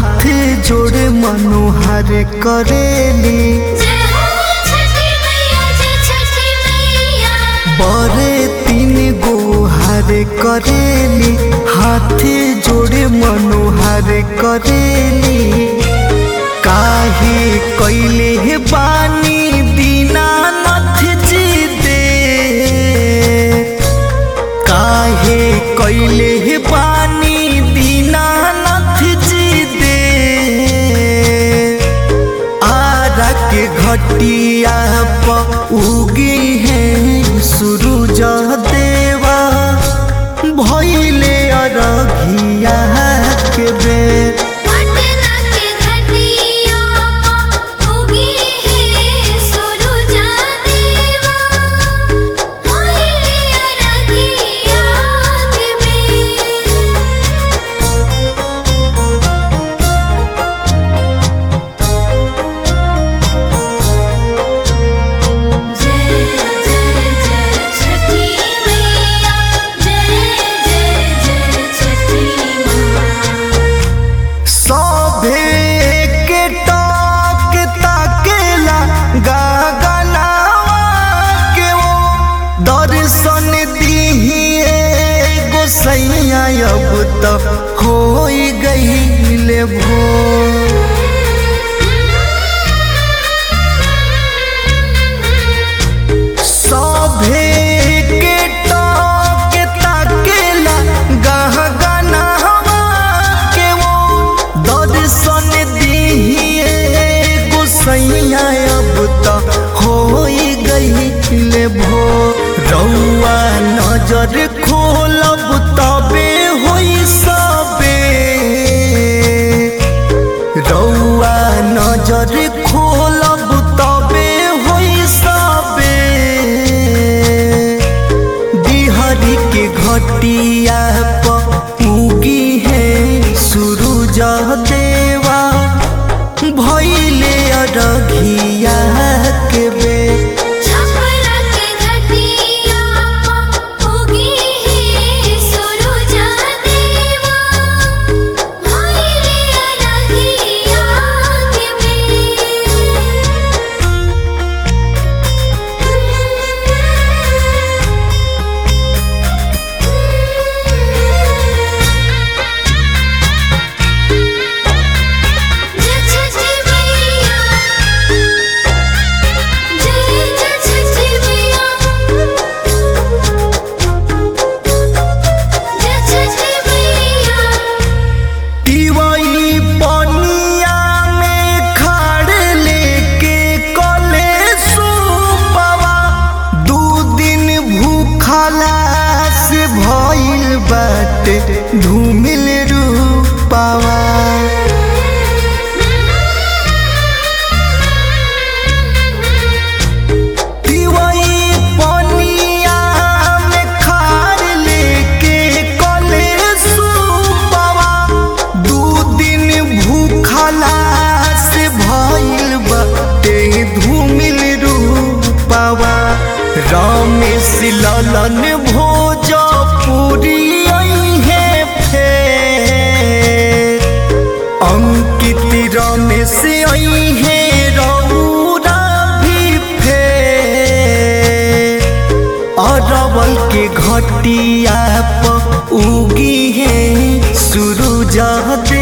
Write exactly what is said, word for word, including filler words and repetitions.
हाथ जोड़े मनोहर करेली बड़े तीन गोहार करेली हाथ जोड़े मनोहर करेली काहे कैले बानी दीनानाथ जी दे काहे कैले बानी दीनानाथ जी दे आरा के घटिया प उगी है सूरज देवा भइले अरघिया के बेर दर्शन दिहिए गोसैया अब तक हो गईले भोर सभे के टॉक ताकेला गहगनावा के वो दर्शन दिहिए गोसैया अब तक हो गईले भोर रउआ नजर खोलब तबे होई सबे रउआ नजर खोलब तबे होई सबे बिहारी के घटिया प उगी है सूरज देवा भइले अरघिया के बेर भइल बाटे धूमिल रूपावा पिवई पनिया में खार लेके कले सुपावा दू दिन भूखला से भइल बाटे धूमिल रूपावा रमेश ललन भोजपुरी है फेर अंकित रमेश है रौरा भी फेर अरवल के घटिया प उगी है सूरज